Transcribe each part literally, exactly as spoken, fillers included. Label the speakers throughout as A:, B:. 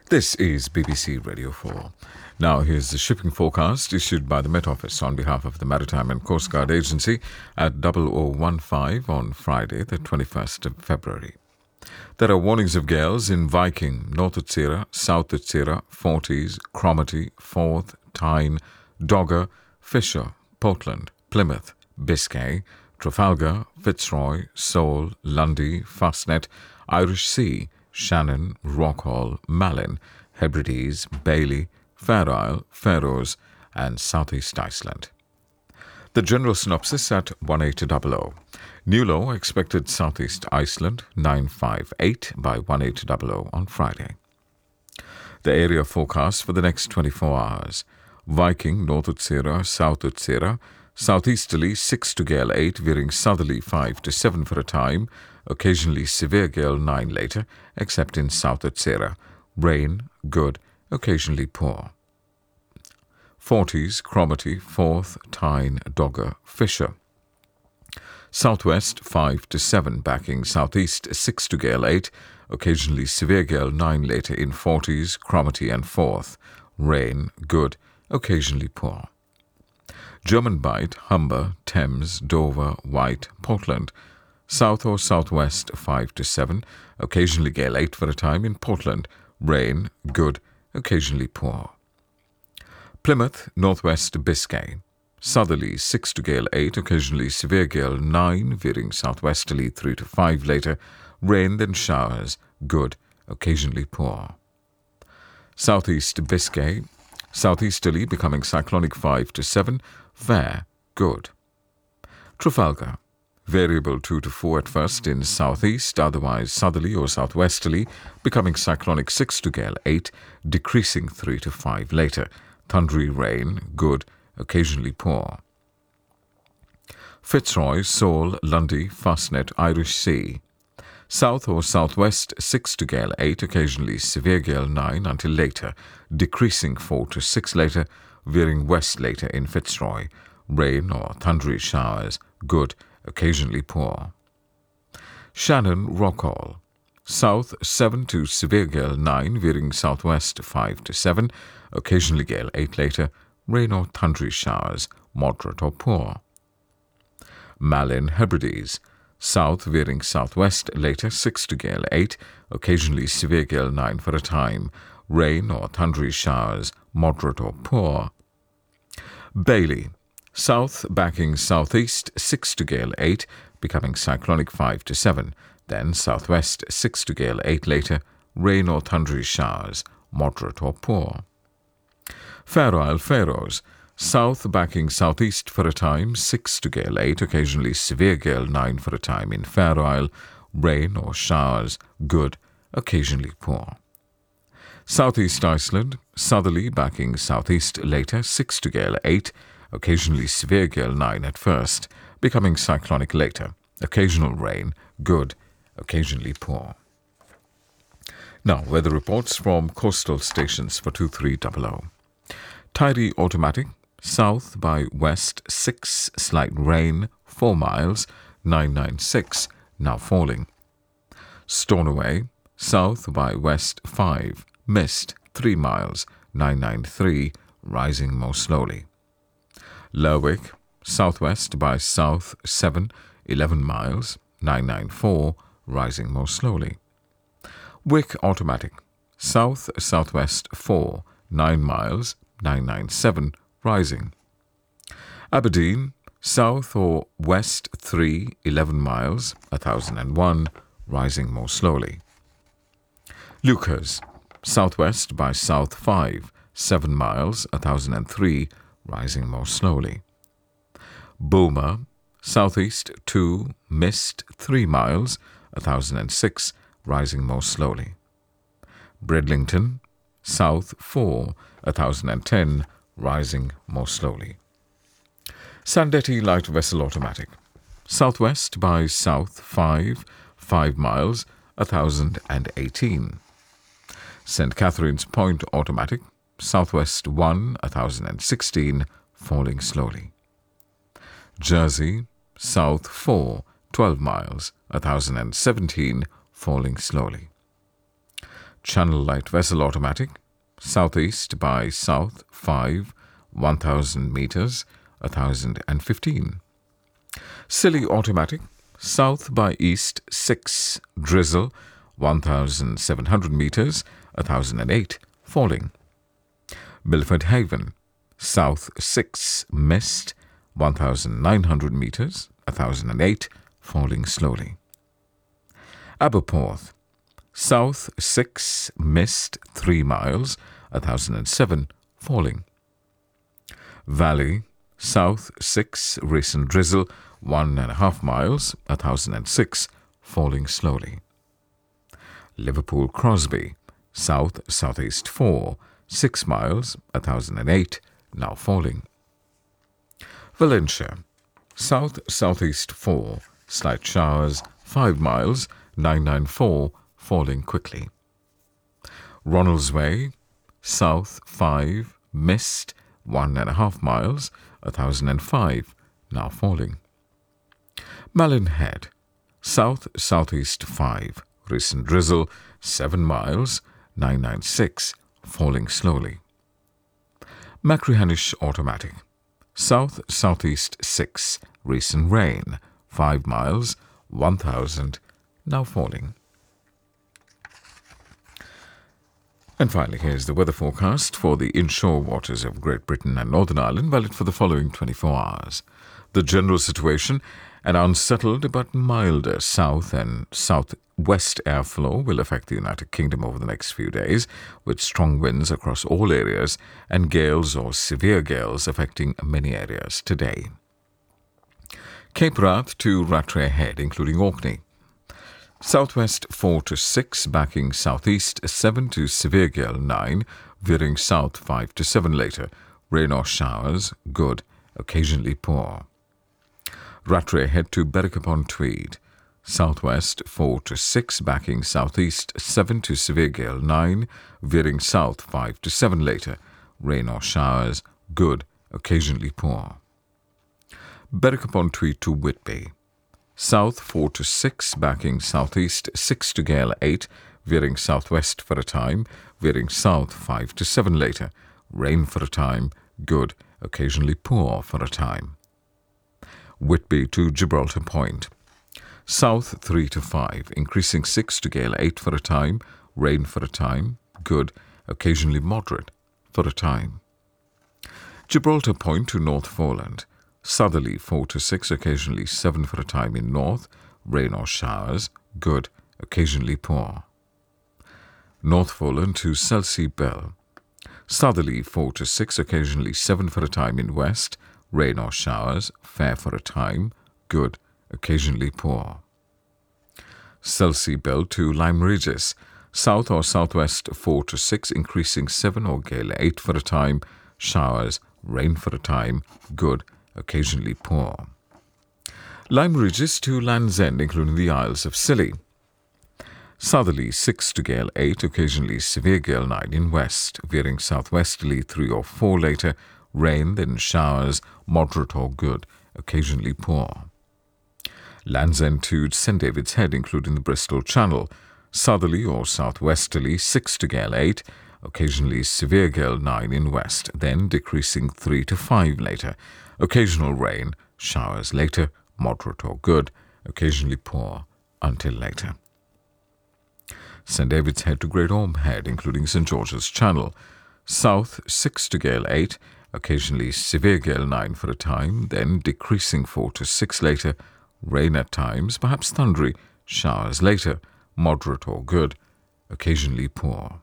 A: This is B B C Radio four. Now, here's the shipping forecast issued by the Met Office on behalf of the Maritime and Coast Guard Agency at double oh one five on Friday, the twenty-first of February. There are warnings of gales in Viking, North Utsira, South Utsira, Forties, Cromarty, Forth, Tyne, Dogger, Fisher, Portland, Plymouth, Biscay, Trafalgar, Fitzroy, Seoul, Lundy, Fastnet, Irish Sea, Shannon, Rockhall, Malin, Hebrides, Bailey, Fair Isle, Faroes, and Southeast Iceland. The general synopsis at one eight double oh. New low expected Southeast Iceland nine five eight by one eight double oh on Friday. The area forecast for the next twenty-four hours. Viking, North Utsira, South Utsira, southeasterly six to gale eight, veering southerly five to seven for a time, occasionally severe gale nine later, except in South Utsira. Rain, good, occasionally poor. Forties, Cromarty, Forth, Tyne, Dogger, Fisher. Southwest five to seven, backing southeast six to gale eight, occasionally severe gale nine later in Forties, Cromarty and Forth. Rain, good, occasionally poor. German Bight, Humber, Thames, Dover, White, Portland. South or southwest five to seven, occasionally gale eight for a time in Portland. Rain, good, occasionally poor. Plymouth, northwest Biscay. Southerly six to gale eight, occasionally severe gale nine, veering southwesterly three to five later. Rain, then showers, good, occasionally poor. Southeast Biscay. Southeasterly becoming cyclonic five to seven, fair, good. Trafalgar. Variable two to four at first in southeast, otherwise southerly or southwesterly, becoming cyclonic six to gale eight, decreasing three to five later. Thundery rain, good, occasionally poor. Fitzroy, Seoul, Lundy, Fastnet, Irish Sea. South or southwest six to gale eight, occasionally severe gale nine until later, decreasing four to six later, veering west later in Fitzroy. Rain or thundery showers, good, occasionally poor. Shannon, Rockhall. South seven to severe gale nine, veering southwest five to seven, occasionally gale eight later, rain or thundery showers, moderate or poor. Malin, Hebrides. South veering southwest later six to gale eight, occasionally severe gale nine for a time, rain or thundery showers, moderate or poor. Bailey. South backing southeast six to gale eight, becoming cyclonic five to seven, then southwest six to gale eight later, rain or thundery showers, moderate or poor. Fair Isle, Faroes. South backing southeast for a time, six to gale eight, occasionally severe gale nine for a time in Fair Isle, rain or showers, good, occasionally poor. Southeast Iceland, southerly backing southeast later, six to gale eight, occasionally severe gale nine at first, becoming cyclonic later, occasional rain, good, occasionally poor. Now, weather reports from coastal stations for two three double oh. Tyrie automatic, south by west six, slight rain, four miles, nine nine six, now falling. Stornoway, south by west five, mist, three miles, nine nine three, rising more slowly. Lerwick, southwest by south seven, eleven miles, nine nine four, rising more slowly. Wick automatic, south southwest four, nine miles, nine nine seven, rising. Aberdeen, south or west three, eleven miles, one thousand one, rising more slowly. Lucas, southwest by south five, seven miles, one thousand three, rising more slowly. Boomer, southeast two, mist, three miles, one thousand six, rising more slowly. Bridlington, south four, one thousand ten, rising more slowly. Sandetti light vessel automatic, southwest by south five, five miles, one thousand eighteen. Saint Catherine's Point automatic, southwest one, one thousand sixteen, falling slowly. Jersey, south four, twelve miles, one thousand seventeen, falling slowly. Channel Light Vessel Automatic, southeast by south five, one thousand meters, one thousand fifteen. Scilly Automatic, south by east six, drizzle, one thousand seven hundred meters, one thousand eight, falling. Milford Haven, south six, mist, one thousand nine hundred meters, one thousand eight, falling slowly. Aberporth, south six, mist, three miles, one thousand seven, falling. Valley, south six, recent drizzle, one and a half miles, one thousand six, falling slowly. Liverpool Crosby, south southeast four, six miles, one thousand eight, now falling. Valencia, south southeast four, slight showers, five miles, nine ninety-four, falling quickly. Ronaldsway, south five, mist, one and a half miles, one thousand five, now falling. Malin Head, south southeast five, recent drizzle, seven miles, nine ninety-six, falling slowly. Machrihanish Automatic, south southeast six, recent rain, five miles, one thousand, now falling. And finally, here's the weather forecast for the inshore waters of Great Britain and Northern Ireland, valid for the following twenty-four hours. The general situation: an unsettled but milder south and southwest airflow will affect the United Kingdom over the next few days, with strong winds across all areas and gales or severe gales affecting many areas today. Cape Wrath to Rattray Head, including Orkney. Southwest four to six, backing southeast seven to severe gale nine, veering south five to seven later. Rain or showers, good, occasionally poor. Rattray Head to Berwick-upon-Tweed. Southwest four to six, backing southeast seven to severe gale nine, veering south five to seven later. Rain or showers, good, occasionally poor. Berwick-upon-Tweed to Whitby. South four to six, backing southeast six to gale eight, veering southwest for a time, veering south five to seven later. Rain for a time, good, occasionally poor for a time. Whitby to Gibraltar Point. South three to five, increasing six to gale eight for a time, rain for a time, good, occasionally moderate for a time. Gibraltar Point to North Foreland. Southerly four to six, occasionally seven for a time in north, rain or showers, good, occasionally poor. North Foreland to Selsey Bell. Southerly four to six, occasionally seven for a time in west, rain or showers, fair for a time, good, occasionally poor. Selsey Bell to Lyme Regis. South or southwest four to six, increasing seven or gale eight for a time, showers, rain for a time, good, occasionally poor. Lyme Regis to Land's End, including the Isles of Scilly. Southerly six to gale eight, occasionally severe gale nine in west, veering southwesterly three or four later, rain, then showers, moderate or good, occasionally poor. Land's End to Saint David's Head, including the Bristol Channel. Southerly or southwesterly six to gale eight, occasionally severe gale nine in west, then decreasing three to five later. Occasional rain, showers later, moderate or good, occasionally poor until later. Saint David's Head to Great Orme Head, including Saint George's Channel. South six to gale eight, occasionally severe gale nine for a time, then decreasing four to six later. Rain at times, perhaps thundery, showers later, moderate or good, occasionally poor.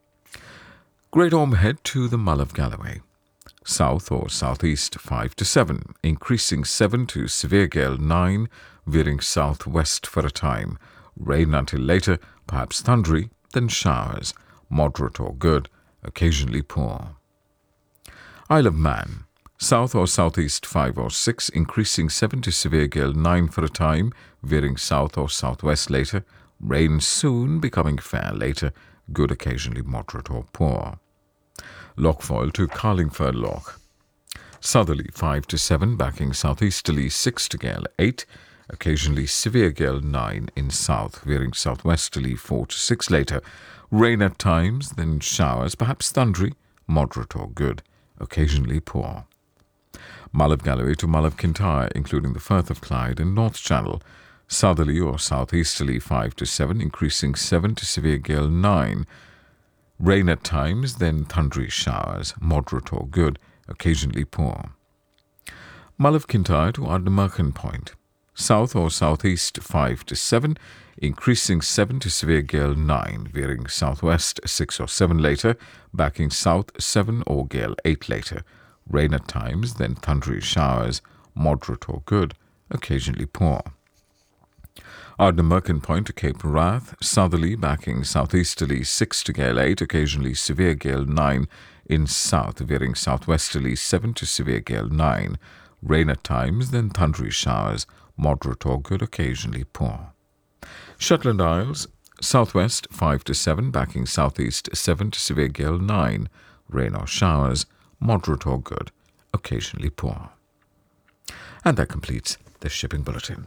A: Great Orme Head to the Mull of Galloway. South or southeast five to seven, increasing seven to severe gale nine, veering southwest for a time. Rain until later, perhaps thundery, then showers, moderate or good, occasionally poor. Isle of Man. South or southeast five or six, increasing seven to severe gale nine for a time, veering south or southwest later. Rain soon, becoming fair later, good, occasionally moderate or poor. Lochfoyle to Carlingford Loch. Southerly five to seven, backing southeasterly six to gale eight, occasionally severe gale nine in south, veering southwesterly four to six later. Rain at times, then showers, perhaps thundery, moderate or good, occasionally poor. Mull of Galloway to Mull of Kintyre, including the Firth of Clyde and North Channel. Southerly or southeasterly five to seven, increasing seven to severe gale nine. Rain at times, then thundery showers, moderate or good, occasionally poor. Mull of Kintyre to Ardnamurchan Point. South or southeast five to seven, increasing seven to severe gale nine, veering southwest six or seven later, backing south seven or gale eight later. Rain at times, then thundery showers, moderate or good, occasionally poor. Ardnamurchan Point to Cape Wrath, southerly backing southeasterly six to gale eight, occasionally severe gale nine in south, veering southwesterly seven to severe gale nine. Rain at times, then thundery showers, moderate or good, occasionally poor. Shetland Isles, southwest five to seven, backing southeast seven to severe gale nine. Rain or showers, moderate or good, occasionally poor. And that completes the shipping bulletin.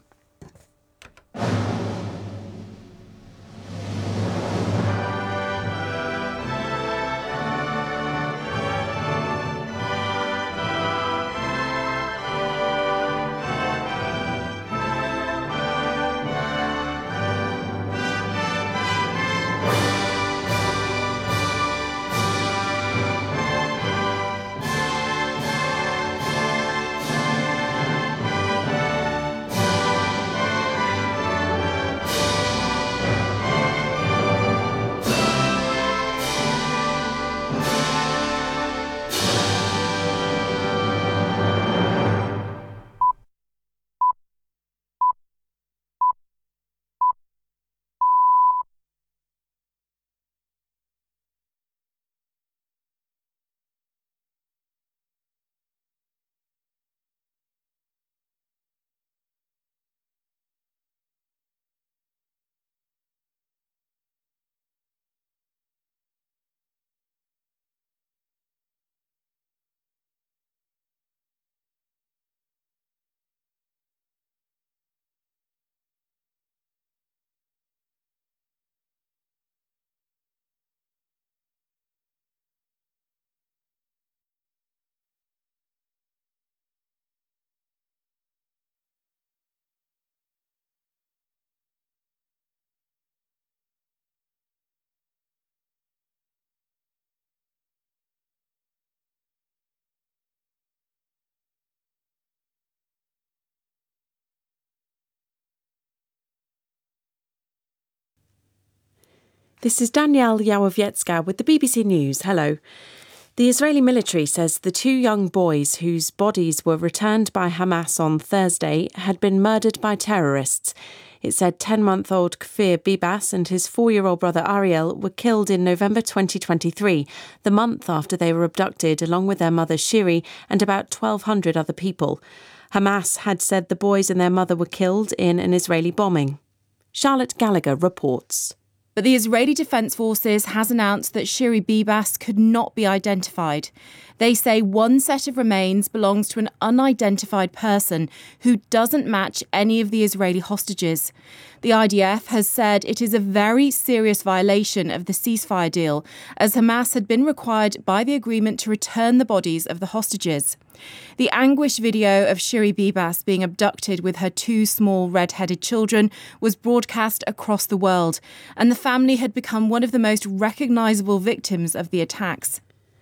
B: This is Danielle Yawowiecka with the B B C News. Hello. The Israeli military says the two young boys whose bodies were returned by Hamas on Thursday had been murdered by terrorists. It said ten-month-old Kfir Bibas and his four-year-old brother Ariel were killed in November twenty twenty-three, the month after they were abducted along with their mother Shiri and about twelve hundred other people. Hamas had said the boys and their mother were killed in an Israeli bombing. Charlotte Gallagher reports.
C: But the Israeli Defence Forces has announced that Shiri Bibas could not be identified. They say one set of remains belongs to an unidentified person who doesn't match any of the Israeli hostages. The I D F has said it is a very serious violation of the ceasefire deal, as Hamas had been required by the agreement to return the bodies of the hostages. The anguish video of Shiri Bibas being abducted with her two small red-headed children was broadcast across the world, and the family had become one of the most recognisable victims of the attacks.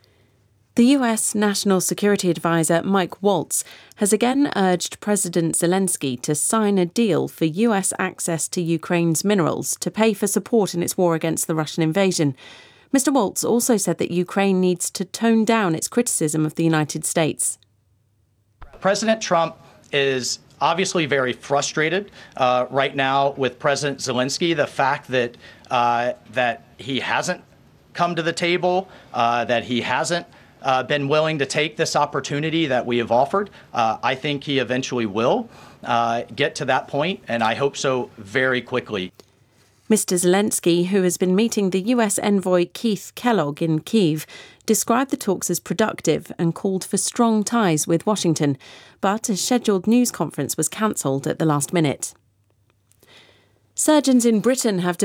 B: The U S National Security Advisor Mike Waltz has again urged President Zelensky to sign a deal for U S access to Ukraine's minerals to pay for support in its war against the Russian invasion. Mister Waltz also said that Ukraine needs to tone down its criticism of the United States.
D: President Trump is obviously very frustrated uh, right now with President Zelensky. The fact that uh, that he hasn't come to the table, uh, that he hasn't uh, been willing to take this opportunity that we have offered. Uh, I think he eventually will uh, get to that point, and I hope so very quickly.
B: Mister Zelensky, who has been meeting the U S envoy Keith Kellogg in Kyiv, described the talks as productive and called for strong ties with Washington, but a scheduled news conference was cancelled at the last minute. Surgeons in Britain have